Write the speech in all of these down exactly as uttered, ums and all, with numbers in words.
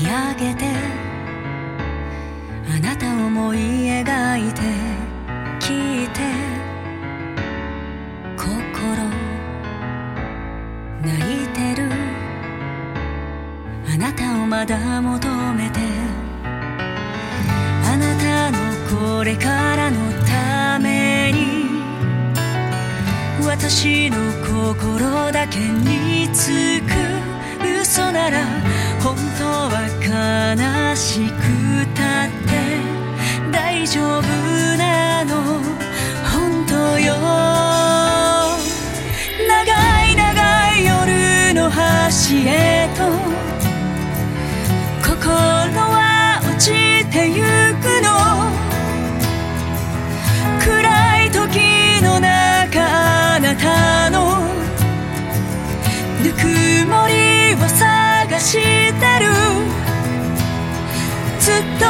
上げてあなたを思い描いて聞いて心泣いてるあなたをまだ求めてあなたのこれからのために私の心だけにつく嘘なら本当は悲しくたって大丈夫なの本当よ長い長い夜の橋へと心は落ちてゆくの暗い時の中あなたのぬくもりを探してるずっと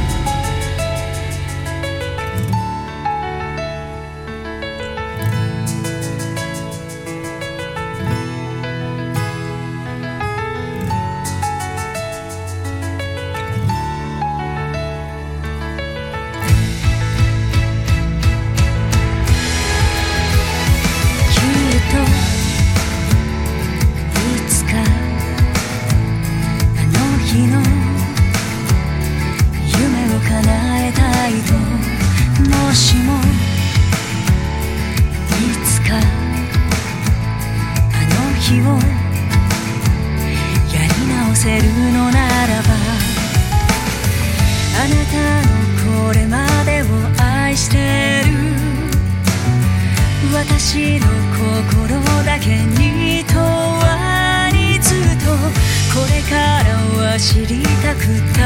もしもいつかあの日をやり直せるのならばあなたのこれまでを愛してる私の心だけに永遠にずっとこれからは知りたくて